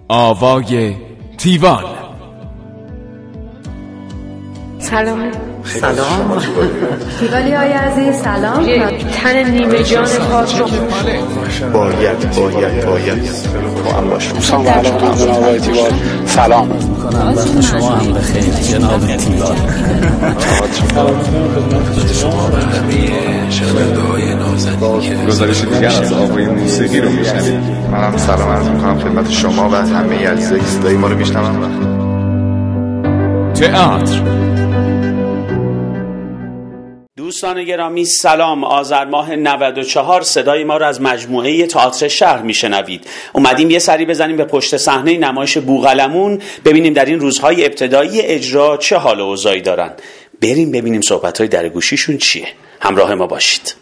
آوای تیوان. سلام. تیوالی های عزیز سلام. یک تن نیمه جان پاک رو باید با هم باشم. سلام وقت شما هم بخیر جناب تیوان. گزارش دیگر از آوای موسیقی رو میشنوید. منم سلام عرض میکنم خدمت شما و همه عزیزایی که صدای ما رو میشنون. تئاتر. دوستان گرامی سلام. آذر ماه 94 صدای ما رو از مجموعه تئاتر شهر میشنوید. اومدیم یه سری بزنیم به پشت صحنه نمایش بوقلمون، ببینیم در این روزهای ابتدایی اجرا چه حال و اوضاعی دارن. بریم ببینیم صحبت‌های در گوشیشون چیه. همراه ما باشید.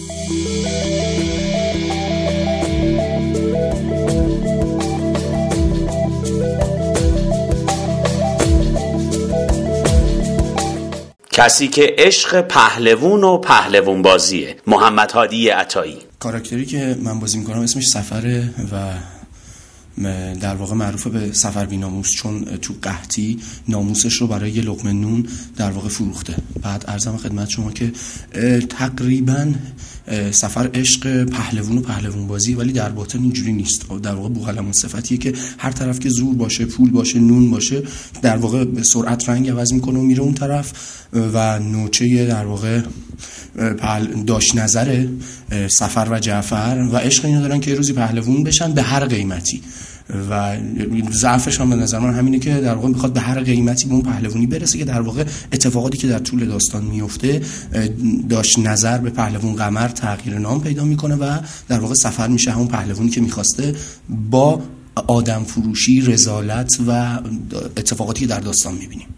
کسی که عشق پهلوون و پهلوون بازیه، محمد هادی عطایی. کاراکتری که من بازی میکنم اسمش سفره و در واقع معروف به سفر بی‌ناموس، چون تو قحطی ناموسش رو برای یه لقمه نون در واقع فروخته. بعد عرضم خدمت شما که تقریبا سفر عشق پهلوون و پهلوون بازی، ولی در باطن اینجوری نیست. در واقع بوقلمون صفتیه که هر طرف که زور باشه، پول باشه، نون باشه، در واقع به سرعت رنگ عوض میکنه و میره اون طرف و نوچه در واقع داش نظر سفر و جعفر و عشق اینا دارن که یه روزی پهلوون بشن به هر قیمتی. و ضعفش هم به نظر من همینه که در واقع میخواد به هر قیمتی به اون پهلوانی برسه، که در واقع اتفاقاتی که در طول داستان میفته داش نظر به پهلوان قمر تغییر نام پیدا میکنه و در واقع سفر میشه همون پهلوانی که میخواسته، با آدم فروشی، رذالت و اتفاقاتی که در داستان میبینیم.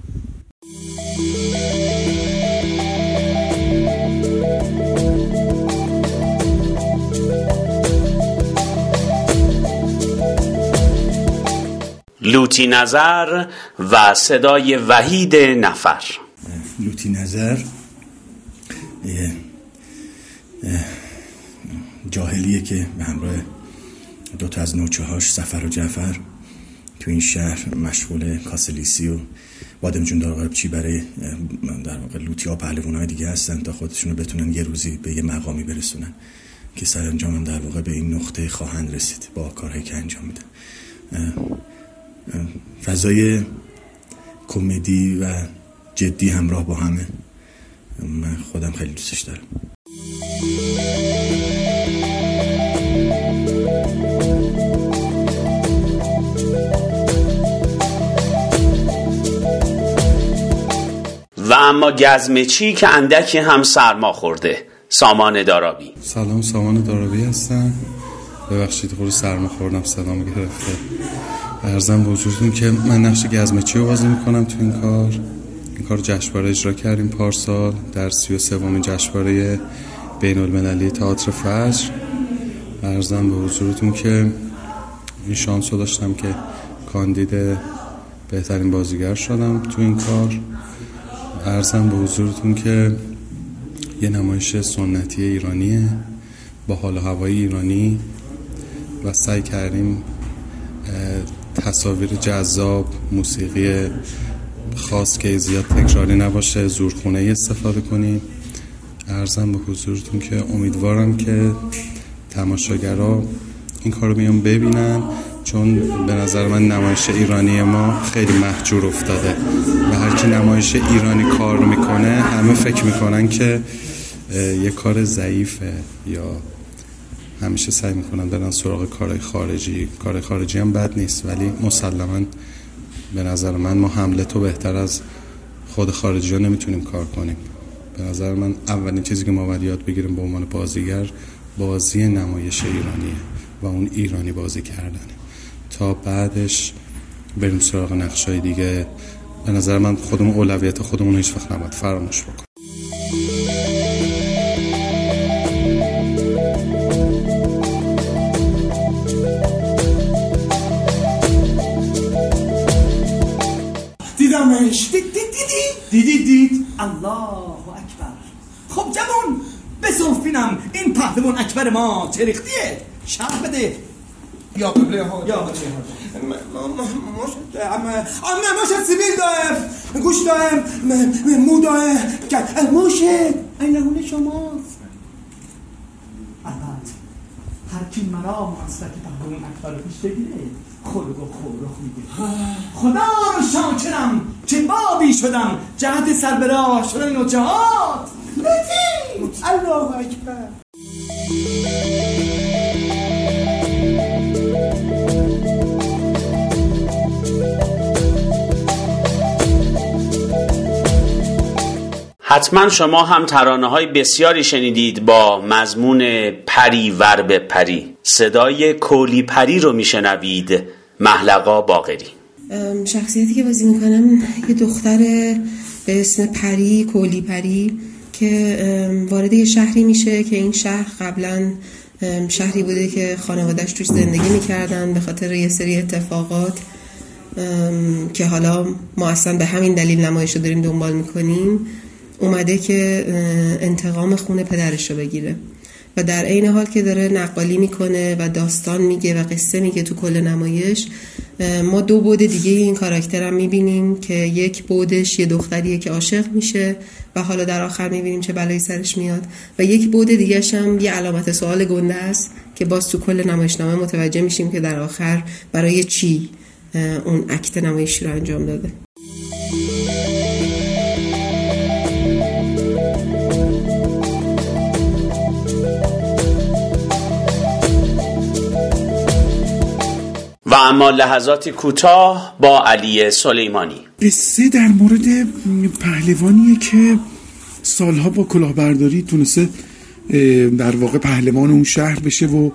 لوتی نظر و صدای وحید نفر. لوتی نظر جاهلیه که به همراه دوتا از نوچه‌هاش سفر و جعفر تو این شهر مشغول کاسلیسی و بادمجون دار قبچی برای در واقع لوتی ها پهلوان‌های دیگه هستن تا خودشونو بتونن یه روزی به یه مقامی برسونن که سرانجام هم در واقع به این نقطه خواهند رسید با کارهایی که انجام میدن. فضای کمدی و جدی همراه با همه، من خودم خیلی دوستش دارم. و اما گزمچی که اندکی هم سرما خورده، سامان دارابی. سلام، سامان دارابی هستم. ببخشید خود سرما خوردم، صدام گرفته. عرضم به حضورتون که من نقش گزمچی رو بازی میکنم تو این کار جشنواره اجرا کردیم پارسال در 33مین جشنواره بین‌المللی تئاتر فجر. عرضم به حضورتون که این شانس رو داشتم که کاندید بهترین بازیگر شدم تو این کار. عرضم به حضورتون که یه نمایش سنتی ایرانیه با حال و هوای ایرانی و سعی کردیم تصاویر جذاب، موسیقی خاص که زیاد تکراری نباشه، زورخونه استفاده کنیم. عرضم به حضورتون که امیدوارم که تماشاگرها این کارو بیان ببینن، چون به نظر من نمایش ایرانی ما خیلی محجور افتاده و هر کی نمایش ایرانی کار میکنه همه فکر میکنن که یه کار ضعیفه یا همیشه سعی میکنن برن سراغ کارهای خارجی. کارهای خارجی هم بد نیست، ولی مسلماً به نظر من ما حملتو بهتر از خود خارجی ها نمیتونیم کار کنیم. به نظر من اولین چیزی که ما باید یاد بگیریم به عنوان بازیگر بازی نمایش ایرانیه و اون ایرانی بازی کردنه، تا بعدش بریم سراغ نقشای دیگه. به نظر من خودمون اولویت خودمون هیچ وقت نباید فراموش بکنیم. دیدمش. دیدید الله اکبر. خب جوان بسرفینم این پهلوان اکبر ما چه ریختیه؟ شرح بده. یا قبله ها یا قبله ها ماشد سیبیل دایم گوش دایم مو دایم ماشد این نهونه شماست. البته هر کی مرا محصلت پهلوان اکبر رو پیش بگیره خلق و خورخ میگه خدا رو شاکرم که بابی شدم جهت سر به راه شدن و جهاد لطیف الله اکبر. حتما شما هم ترانه‌های بسیاری شنیدید با مضمون پری ور به پری. صدای کولی پری رو میشنوید، محلقا باقری. شخصیتی که بازی میکنم یه دختر به اسم پری، کولی پری، که وارد یه شهری میشه که این شهر قبلا شهری بوده که خانواده‌اش توش زندگی میکردن. به خاطر یه سری اتفاقات که حالا ما اصلا به همین دلیل نمایش رو داریم دنبال میکنیم، اومده که انتقام خون پدرش رو بگیره و در عین حال که داره نقالی میکنه و داستان میگه و قصه میگه تو کل نمایش، ما دو بعد دیگه این کاراکتر هم میبینیم که یک بعدش یه دختریه که عاشق میشه و حالا در آخر میبینیم چه بلایی سرش میاد و یک بعد دیگه‌ش هم یه علامت سوال گنده است که باز تو کل نمایشنامه متوجه میشیم که در آخر برای چی اون اکت نمایشی رو انجام داده. و اما لحظاتی کوتاه با علی سلیمانی. قصه در مورد پهلوانیه که سالها با کلاهبرداری تونسته در واقع پهلوان اون شهر بشه و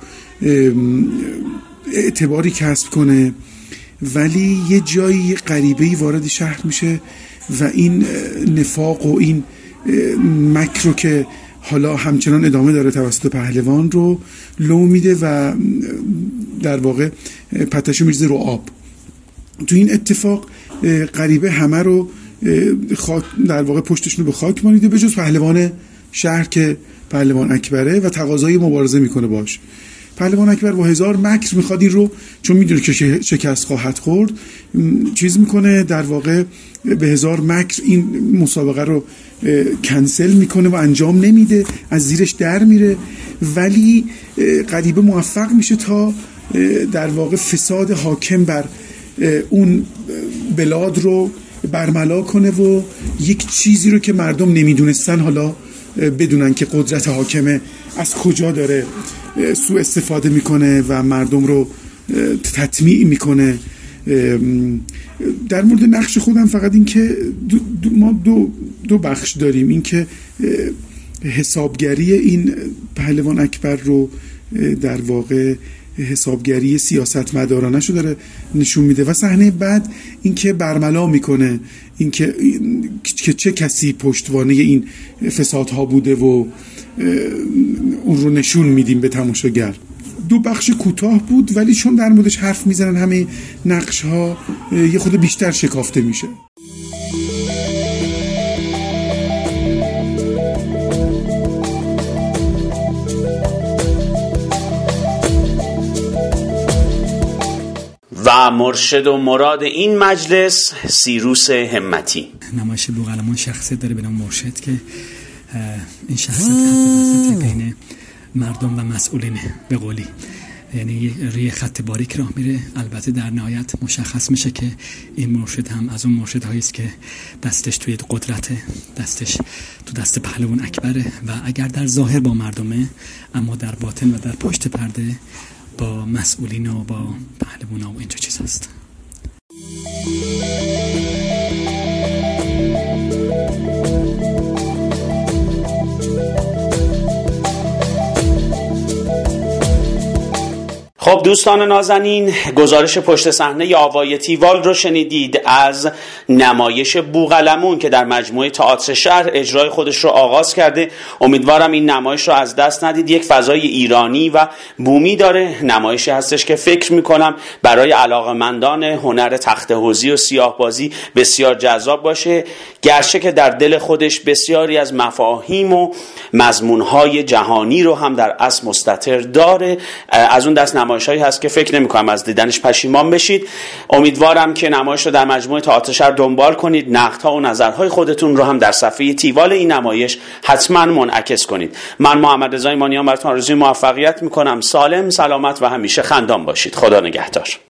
اعتباری کسب کنه، ولی یه جایی غریبه‌ای وارد شهر میشه و این نفاق و این مکر رو که حالا همچنان ادامه داره توسط پهلوان رو لو میده و در واقع پتشو میرزه رو آب. تو این اتفاق غریبه همه رو در واقع پشتشون رو به خاک مالیده به جز پهلوان شهر که پهلوان اکبره و تقاضای مبارزه میکنه باش. پهلوان اکبر با 1000 مکر میخواد این رو، چون میدونه که شکست خواهد خورد، چیز میکنه در واقع به 1000 مکر این مسابقه رو کنسل میکنه و انجام نمیده، از زیرش در میره، ولی غریبه موفق میشه تا در واقع فساد حاکم بر اون بلاد رو برملا کنه و یک چیزی رو که مردم نمیدونستن حالا بدونن که قدرت حاکمه از کجا داره سوء استفاده میکنه و مردم رو تطمیع میکنه. در مورد نقش خودم فقط این که ما دو بخش داریم، این که حسابگری این پهلوان اکبر رو در واقع حسابگری سیاستمدارانه شو داره نشون میده و صحنه بعد این که برملا میکنه این که چه کسی پشتوانه این فسادها بوده و اون رو نشون میدیم به تماشاگر. دو بخش کوتاه بود ولی چون در موردش حرف میزنن همه نقش ها یه خود بیشتر شکافته میشه. و مرشد و مراد این مجلس سیروس همتی. نمایش بوقلمون شخصیت داره به نام مرشد که این شخصیت خط وسط بین مردم و مسئولینه به قولی، یعنی روی خط باریک راه میره. البته در نهایت مشخص میشه که این مرشد هم از اون مرشدهایی است که دستش توی قدرته، دستش تو دست پهلوان اکبره و اگر در ظاهر با مردمه اما در باطن و در پشت پرده با مسئولین و با پهلوانا و اینجا چیز هست. خب دوستان نازنین، گزارش پشت صحنه آوای تیوال رو شنیدید از نمایش بوقلمون که در مجموعه تئاتر شهر اجرای خودش رو آغاز کرده. امیدوارم این نمایش رو از دست ندید. یک فضای ایرانی و بومی داره. نمایشی هستش که فکر میکنم برای علاقه‌مندان هنر تخته حوزی و سیاه‌بازی بسیار جذاب باشه گرچه که در دل خودش بسیاری از مفاهیم و مضمونهای جهانی رو هم در اصل مستتر داره. از اون دست نمایش‌هایی هست که فکر نمی‌کنم از دیدنش پشیمان بشید. امیدوارم که نمایش رو در مجموعه تئاتر شهر دنبال کنید. نقدها و نظرهای خودتون رو هم در صفحه تیوال این نمایش حتما منعکس کنید. من محمد رضا ایمانیان براتون آرزوی موفقیت می‌کنم. سالم، سلامت و همیشه خندان باشید. خدا نگهدار.